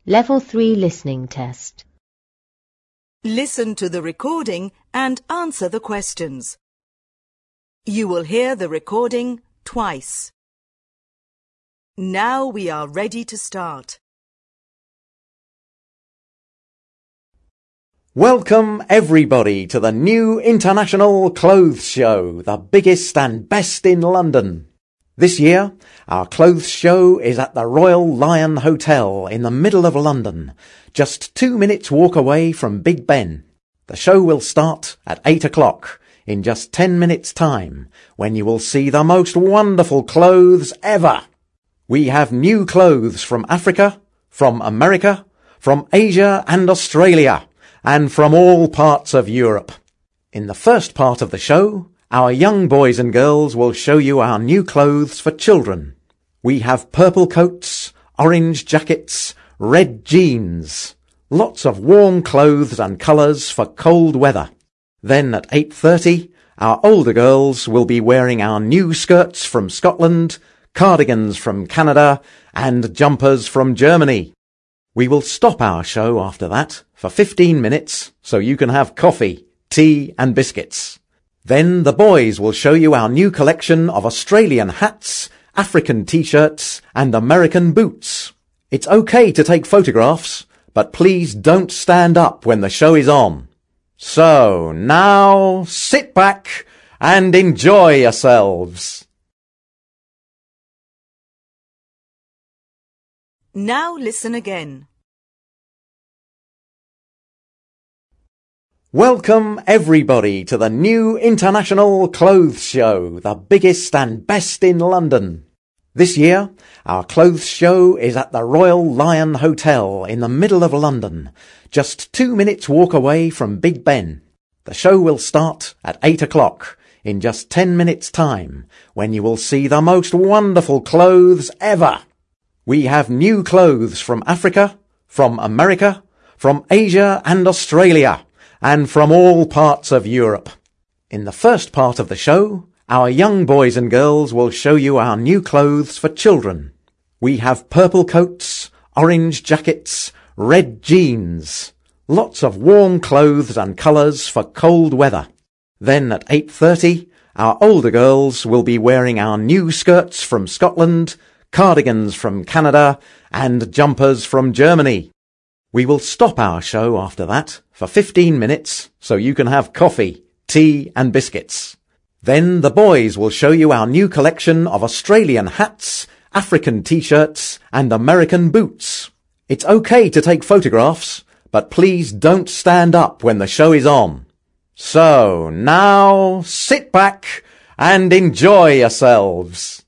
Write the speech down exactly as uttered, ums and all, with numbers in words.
Level three Listening Test. Listen to the recording and answer the questions. You will hear the recording twice. Now we are ready to start. Welcome everybody to the new International Clothes Show, the biggest and best in London. This year, our clothes show is at the Royal Lion Hotel in the middle of London, just two minutes walk away from Big Ben. The show will start at eight o'clock in just ten minutes' time, when you will see the most wonderful clothes ever. We have new clothes from Africa, from America, from Asia and Australia, and from all parts of Europe. In the first part of the show, our young boys and girls will show you our new clothes for children. We have purple coats, orange jackets, red jeans, lots of warm clothes and colours for cold weather. Then at eight thirty, our older girls will be wearing our new skirts from Scotland, cardigans from Canada, and jumpers from Germany. We will stop our show after that for fifteen minutes so you can have coffee, tea and biscuits. Then the boys will show you our new collection of Australian hats, African t-shirts and American boots. It's okay to take photographs, but please don't stand up when the show is on. So now sit back and enjoy yourselves. Now listen again. Welcome everybody to the new International Clothes Show, the biggest and best in London. This year, our clothes show is at the Royal Lion Hotel in the middle of London, just two minutes walk away from Big Ben. The show will start at eight o'clock in just ten minutes' time, when you will see the most wonderful clothes ever. We have new clothes from Africa, from America, from Asia and Australia, and from all parts of Europe. In the first part of the show, our young boys and girls will show you our new clothes for children. We have purple coats, orange jackets, red jeans, lots of warm clothes and colours for cold weather. Then at eight thirty, our older girls will be wearing our new skirts from Scotland, cardigans from Canada, and jumpers from Germany. We will stop our show after that for fifteen minutes so you can have coffee, tea and biscuits. Then the boys will show you our new collection of Australian hats, African t-shirts and American boots. It's okay to take photographs, but please don't stand up when the show is on. So now sit back and enjoy yourselves.